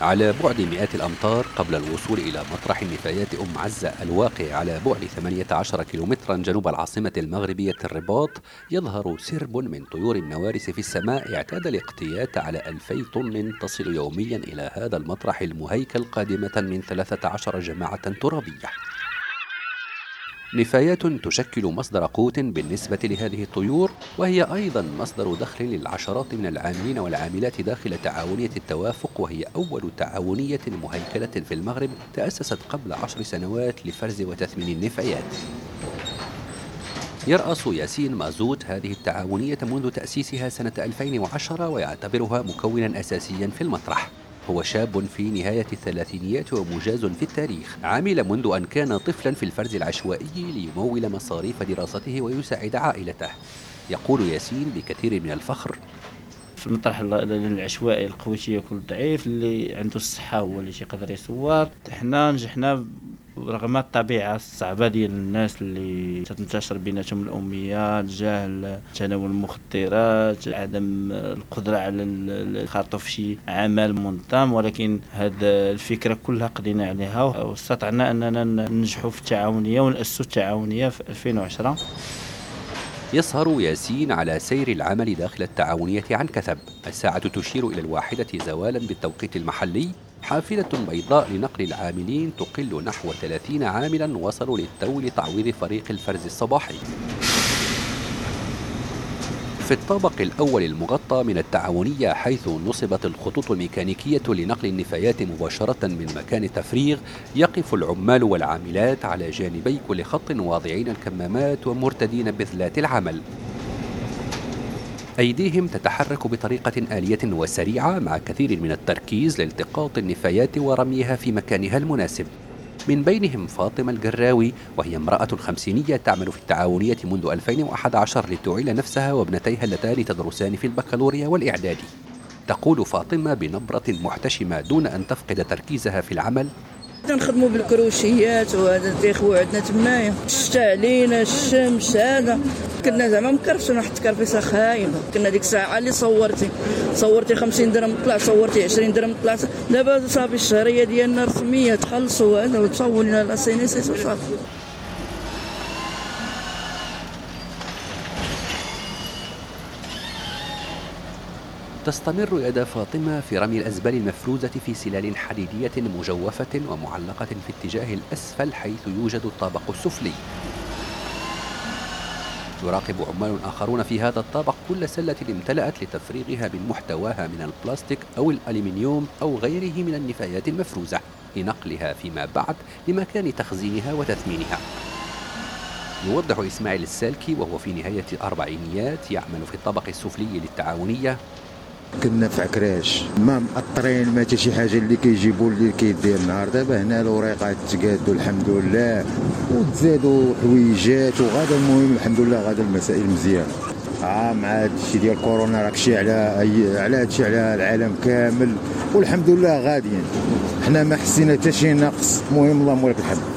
على بعد مئات الأمتار قبل الوصول إلى مطرح النفايات أم عزة الواقع على بعد 18 كيلومترا جنوب العاصمة المغربية الرباط، يظهر سرب من طيور النوارس في السماء اعتاد الاقتيات على 2000 طن تصل يوميا إلى هذا المطرح المهيكل قادمة من 13 جماعة ترابية. نفايات تشكل مصدر قوت بالنسبة لهذه الطيور، وهي أيضا مصدر دخل للعشرات من العاملين والعاملات داخل تعاونية التوافق، وهي أول تعاونية مهيكلة في المغرب تأسست قبل 10 سنوات لفرز وتثمين النفايات. يرأس ياسين مازوت هذه التعاونية منذ تأسيسها سنة 2010 ويعتبرها مكونا أساسيا في المطرح. هو شاب في نهاية الثلاثينيات ومجاز في التاريخ، عمل منذ أن كان طفلا في الفرز العشوائي ليمول مصاريف دراسته ويساعد عائلته. يقول ياسين بكثير من الفخر: في المطرح العشوائي القوي يكون ضعيف، اللي عنده الصحة هو اللي يقدر يصور. حنا نجحنا رغم الطبيعة الصعبة ديال الناس اللي تنتشر بيناتهم الأمية، الجهل، تناول المخدرات، عدم القدرة على الخاطو في شي عمل منظم، ولكن هذه الفكرة كلها قضينا عليها واستطعنا أننا ننجحوا في التعاونية ونأسسوا التعاونية في 2010. يسهر ياسين على سير العمل داخل التعاونية عن كثب. الساعة تشير إلى 1 زوالا بالتوقيت المحلي. حافلة بيضاء لنقل العاملين تقل نحو 30 عاملا وصلوا للتو لتعويض فريق الفرز الصباحي. في الطابق الأول المغطى من التعاونية، حيث نصبت الخطوط الميكانيكية لنقل النفايات مباشرة من مكان التفريغ، يقف العمال والعاملات على جانبي كل خط واضعين الكمامات ومرتدين بذلات العمل. أيديهم تتحرك بطريقة آلية وسريعة مع كثير من التركيز لالتقاط النفايات ورميها في مكانها المناسب. من بينهم فاطمة الجراوي، وهي امرأة خمسينية تعمل في التعاونية منذ 2011 لتعيل نفسها وابنتيها اللتان تدرسان في البكالوريا والإعدادي. تقول فاطمة بنبرة محتشمة دون أن تفقد تركيزها في العمل: نخدموا بالكروشيات وهذا تيخوي عندنا تمايا الشتا علينا الشمس، هذا كنا زعما مكرفسين واحد التكرفيصه خايبه. كنا ديك الساعه اللي صورتي 50 درهم طلع، صورتي 20 درهم طلع. دابا صافي الشهريه ديالنا رسميه تخلصوا هذا وتصور لنا لا سينيسيس وصافي. تستمر يد فاطمة في رمي الأزبال المفروزة في سلال حديدية مجوفة ومعلقة في اتجاه الأسفل حيث يوجد الطابق السفلي. يراقب عمال آخرون في هذا الطابق كل سلة امتلأت لتفريغها من محتواها من البلاستيك أو الألمنيوم أو غيره من النفايات المفروزة لنقلها فيما بعد لمكان تخزينها وتثمينها. يوضح إسماعيل السالكي وهو في نهاية الأربعينيات يعمل في الطابق السفلي للتعاونية: كنا في عكراش ما مقطرين، ما حتى شي حاجه اللي كيجيبوا اللي كيدير النهار. دابا هنا الوريقات تقادوا الحمد لله وتزادوا حويجات وغادا. المهم الحمد لله غادا المسائل مزيانه. مع هادشي ديال كورونا راكشي على هادشي على العالم كامل، والحمد لله غاديين. حنا ما حسينا حتى شي نقص. المهم اللهم لك الحمد.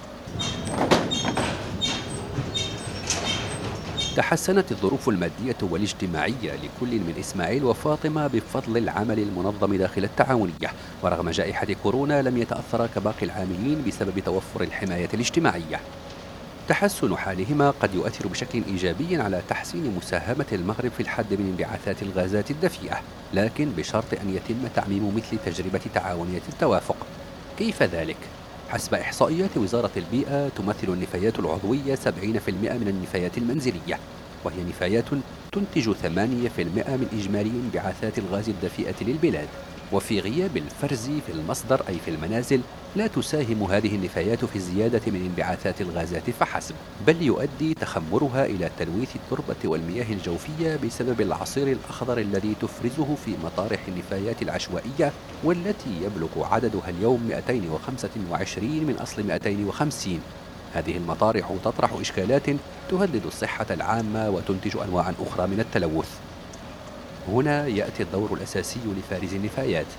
تحسنت الظروف المادية والاجتماعية لكل من إسماعيل وفاطمة بفضل العمل المنظم داخل التعاونية، ورغم جائحة كورونا لم يتأثر كباقي العاملين بسبب توفر الحماية الاجتماعية. تحسن حالهما قد يؤثر بشكل إيجابي على تحسين مساهمة المغرب في الحد من انبعاثات الغازات الدفيئة، لكن بشرط أن يتم تعميم مثل تجربة تعاونية التوافق. كيف ذلك؟ حسب إحصائيات وزارة البيئة، تمثل النفايات العضوية 70% من النفايات المنزلية، وهي نفايات تنتج 8% من إجمالي انبعاثات الغاز الدفيئة للبلاد. وفي غياب الفرز في المصدر أي في المنازل، لا تساهم هذه النفايات في الزيادة من انبعاثات الغازات فحسب، بل يؤدي تخمرها إلى تلويث التربة والمياه الجوفية بسبب العصير الأخضر الذي تفرزه في مطارح النفايات العشوائية، والتي يبلغ عددها اليوم 225 من أصل 250. هذه المطارح تطرح إشكالات تهدد الصحة العامة وتنتج أنواعا أخرى من التلوث. هنا يأتي الدور الأساسي لفارز النفايات.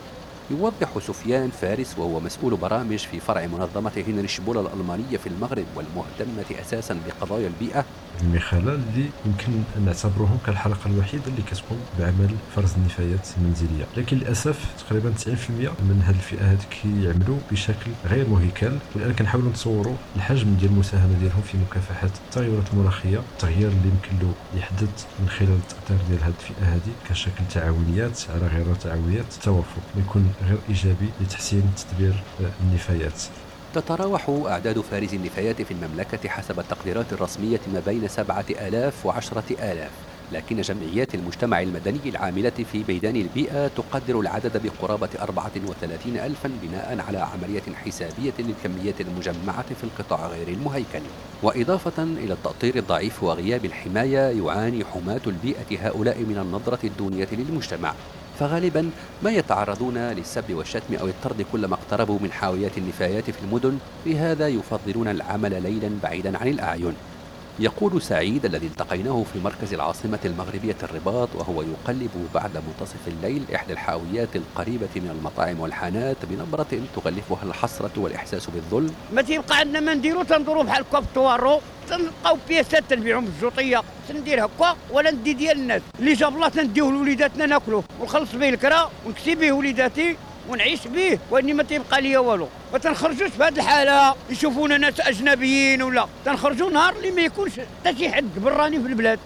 يوضح سفيان فارس وهو مسؤول برامج في فرع منظمة هنريش بول الألمانية في المغرب والمهتمة أساسا بقضايا البيئة. المخالة اللي يمكن أن نعتبرهم كالحلقة الوحيدة اللي كتقوم بعمل فرز النفايات المنزلية، لكن للأسف تقريبا 90% من هذه الفئة هذه كيعملوا بشكل غير مهيكل، والآن كنحاولوا نتصوروا الحجم ديال المساهمة ديالهم في مكافحة التغيرات المناخية، التغيير اللي يمكن له يحدد من خلال التأثير ديال هذه الفئة هذه كشكل تعاونيات على غير تعاونيات التوافق يكون غير إيجابي لتحسين تدبير النفايات. تتراوح أعداد فارزي النفايات في المملكة حسب التقديرات الرسمية ما بين 7000 و10,000، لكن جمعيات المجتمع المدني العاملة في ميدان البيئة تقدر العدد بقرابة 34,000 بناء على عملية حسابية للكميات المجمعة في القطاع غير المهيكل. وإضافة إلى التأطير الضعيف وغياب الحماية، يعاني حماة البيئة هؤلاء من النظرة الدونية للمجتمع، فغالبا ما يتعرضون للسب والشتم أو الطرد كلما اقتربوا من حاويات النفايات في المدن، لهذا يفضلون العمل ليلا بعيدا عن الأعين. يقول سعيد الذي التقيناه في مركز العاصمة المغربية الرباط وهو يقلب بعد منتصف الليل إحدى الحاويات القريبة من المطاعم والحانات بنبرة تغلفها الحسرة والإحساس بالظلم: ما تيبقى عندنا ما نديرو، تندورو بحال هكا في الطوارو، تنلقاو بياسات تنبيعهم بالجوطيه، تندير هكا ولا ندي ديال الناس اللي جاب الله تنديوه لوليداتنا ناكلوه ونخلص به الكرا ونكسي به وليداتي ونعيش به، واني ما تيبقى ليا والو. ما تنخرجوش في هذه الحاله يشوفونا ناس اجنبيين، ولا تنخرجوا نهار اللي ما يكونش حتى شي حد براني في البلاد.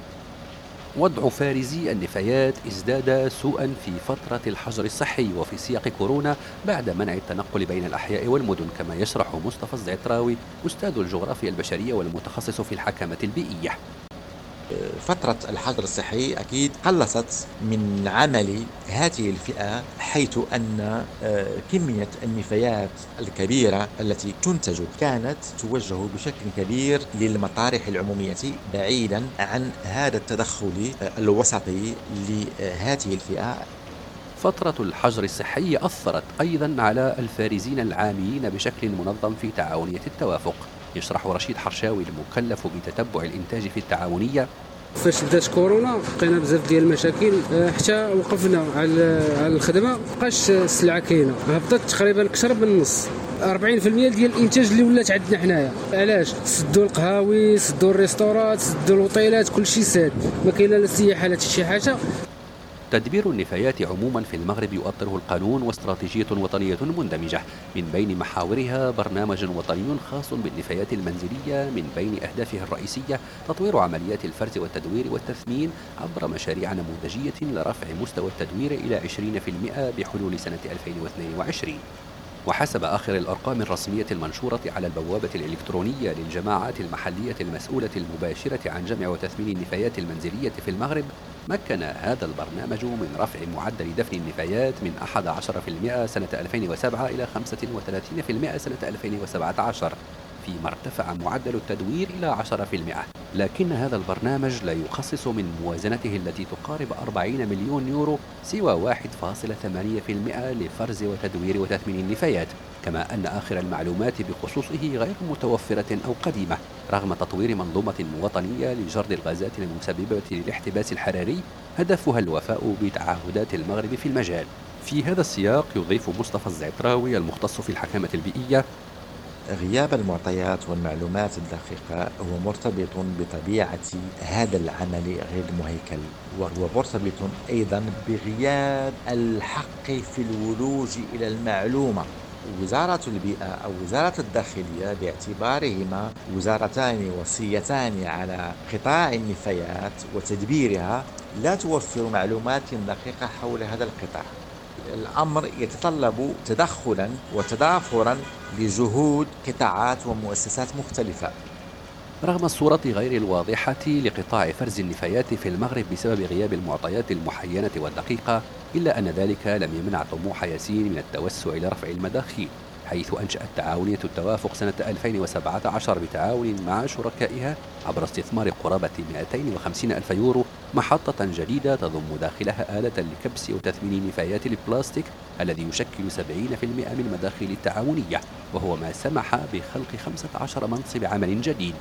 وضع فارزي النفايات ازداد سوءا في فترة الحجر الصحي وفي سياق كورونا بعد منع التنقل بين الأحياء والمدن، كما يشرح مصطفى الزعتراوي أستاذ الجغرافيا البشرية والمتخصص في الحكامة البيئية. فترة الحجر الصحي أكيد قلصت من عمل هذه الفئة، حيث أن كمية النفايات الكبيرة التي تنتج كانت توجه بشكل كبير للمطارح العمومية بعيدا عن هذا التدخل الوسطي لهذه الفئة. فترة الحجر الصحي أثرت أيضا على الفارزين العاملين بشكل منظم في تعاونية التوافق. يشرح رشيد حرشاوي المكلف بتتبع الإنتاج في التعاونية: فاش بدات كورونا لقينا بزاف ديال المشاكل، حتى وقفنا على الخدمه، مابقاش السلعه كاينه، هبطت تقريبا اكثر من النص، 40% ديال الانتاج اللي ولات عندنا حنايا. علاش؟ سدوا القهاوي، سدوا الريستورات، سدوا الوطيلات، كلشي ساد، ما كاينه لا سياحه لا شي حاجه. تدبير النفايات عموما في المغرب يؤطره القانون واستراتيجية وطنية مندمجة، من بين محاورها برنامج وطني خاص بالنفايات المنزلية، من بين أهدافه الرئيسية تطوير عمليات الفرز والتدوير والتثمين عبر مشاريع نموذجية لرفع مستوى التدوير إلى 20% بحلول سنة 2022. وحسب آخر الأرقام الرسمية المنشورة على البوابة الإلكترونية للجماعات المحلية المسؤولة المباشرة عن جمع وتثمين النفايات المنزلية في المغرب، مكن هذا البرنامج من رفع معدل دفن النفايات من 11% سنة 2007 إلى 35% سنة 2017، فيما ارتفع معدل التدوير إلى 10%. لكن هذا البرنامج لا يخصص من موازنته التي تقارب 40 مليون يورو سوى 1.8% لفرز وتدوير وتثمين النفايات، كما أن آخر المعلومات بخصوصه غير متوفرة أو قديمة، رغم تطوير منظومة وطنية لجرد الغازات المسببة للاحتباس الحراري هدفها الوفاء بتعهدات المغرب في المجال. في هذا السياق يضيف مصطفى الزعتراوي المختص في الحكامة البيئية: غياب المعطيات والمعلومات الدقيقة هو مرتبط بطبيعة هذا العمل غير المهيكل، وهو مرتبط أيضا بغياب الحق في الولوج إلى المعلومة. وزارة البيئة أو وزارة الداخلية باعتبارهما وزارتان وصيتان على قطاع النفايات وتدبيرها لا توفر معلومات دقيقة حول هذا القطاع. الأمر يتطلب تدخلا وتضافرا لجهود قطاعات ومؤسسات مختلفة. رغم الصورة غير الواضحة لقطاع فرز النفايات في المغرب بسبب غياب المعطيات المحينة والدقيقة، إلا أن ذلك لم يمنع طموح ياسين من التوسع لرفع المداخيل، حيث أنشأت تعاونية التوافق سنة 2017 بتعاون مع شركائها عبر استثمار قرابة 250 ألف يورو محطة جديدة تضم داخلها آلة لكبس وتثمين نفايات البلاستيك الذي يشكل 70% من مداخل التعاونية، وهو ما سمح بخلق 15 منصب عمل جديد.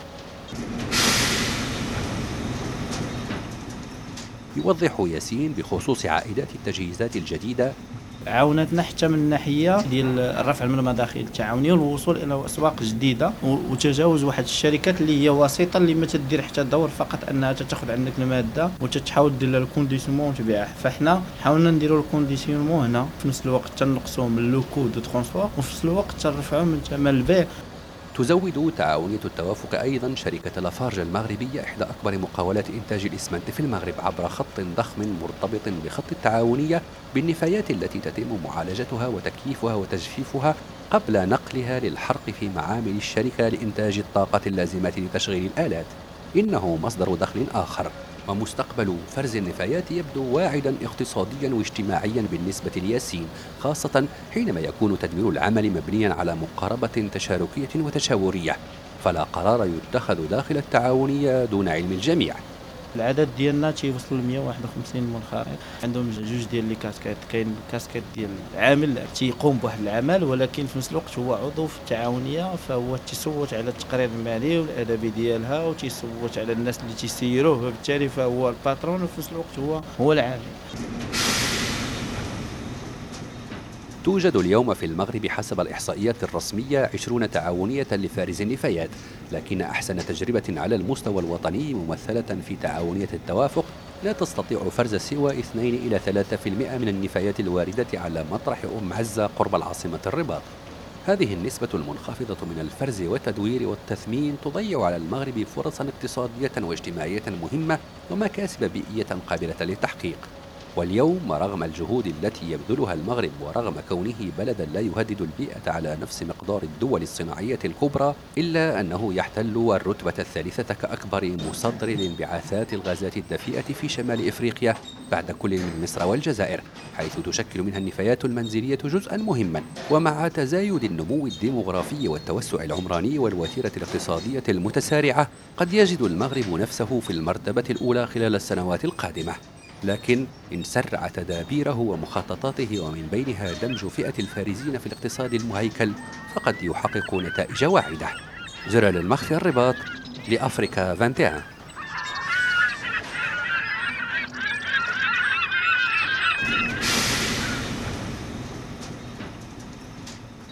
يوضح ياسين بخصوص عائدات التجهيزات الجديدة: عاونتنا حتى من الناحيه ديال الرفع من المداخيل التعاونيه والوصول الى اسواق جديده وتجاوز واحد الشركات اللي هي وسيطه اللي ما تدير حتى دور فقط انها تاخذ عندك الماده وتتحاول دير لها الكونديسيونمون وتبيعها. فاحنا حاولنا نديروا الكونديسيونمون هنا في نفس الوقت تنقصوا من لو كو دو ترونسبور وفي نفس الوقت ترفعوا من ثمن البيع. تزود تعاونية التوافق أيضا شركة لافارج المغربية إحدى أكبر مقاولات إنتاج الإسمنت في المغرب عبر خط ضخم مرتبط بخط التعاونية بالنفايات التي تتم معالجتها وتكييفها وتجفيفها قبل نقلها للحرق في معامل الشركة لإنتاج الطاقة اللازمة لتشغيل الآلات. إنه مصدر دخل آخر، ومستقبل فرز النفايات يبدو واعدا اقتصاديا واجتماعيا بالنسبة لياسين، خاصة حينما يكون تدبير العمل مبنيا على مقاربة تشاركية وتشاورية، فلا قرار يتخذ داخل التعاونية دون علم الجميع. العدد ديالنا تيوصل ل 151 منخرط، عندهم جوج ديال لي كاسكيت. كاين الكاسكيت ديال العامل تيقوم بواحد العمل ولكن في نفس الوقت هو عضو في التعاونيه، فهو تيصوت على التقرير المالي والادبي ديالها وتيصوت على الناس اللي تيسيروه، فبالتالي فهو الباترون وفي نفس الوقت هو العامل. توجد اليوم في المغرب حسب الإحصائيات الرسمية 20 تعاونية لفارز النفايات، لكن أحسن تجربة على المستوى الوطني ممثلة في تعاونية التوافق لا تستطيع فرز سوى 2 إلى 3% من النفايات الواردة على مطرح أم عزة قرب العاصمة الرباط. هذه النسبة المنخفضة من الفرز والتدوير والتثمين تضيع على المغرب فرصا اقتصادية واجتماعية مهمة ومكاسب بيئية قابلة للتحقيق. واليوم رغم الجهود التي يبذلها المغرب ورغم كونه بلدا لا يهدد البيئة على نفس مقدار الدول الصناعية الكبرى، إلا أنه يحتل الرتبة الثالثة كأكبر مصدر لانبعاثات الغازات الدفيئة في شمال إفريقيا بعد كل من مصر والجزائر، حيث تشكل منها النفايات المنزلية جزءا مهما. ومع تزايد النمو الديمغرافي والتوسع العمراني والوتيرة الاقتصادية المتسارعة، قد يجد المغرب نفسه في المرتبة الأولى خلال السنوات القادمة. لكن إن سرع تدابيره ومخططاته ومن بينها دمج فئة الفارزين في الاقتصاد المهيكل فقد يحقق نتائج واعدة. جلال المخفي، الرباط، لأفريكا 21.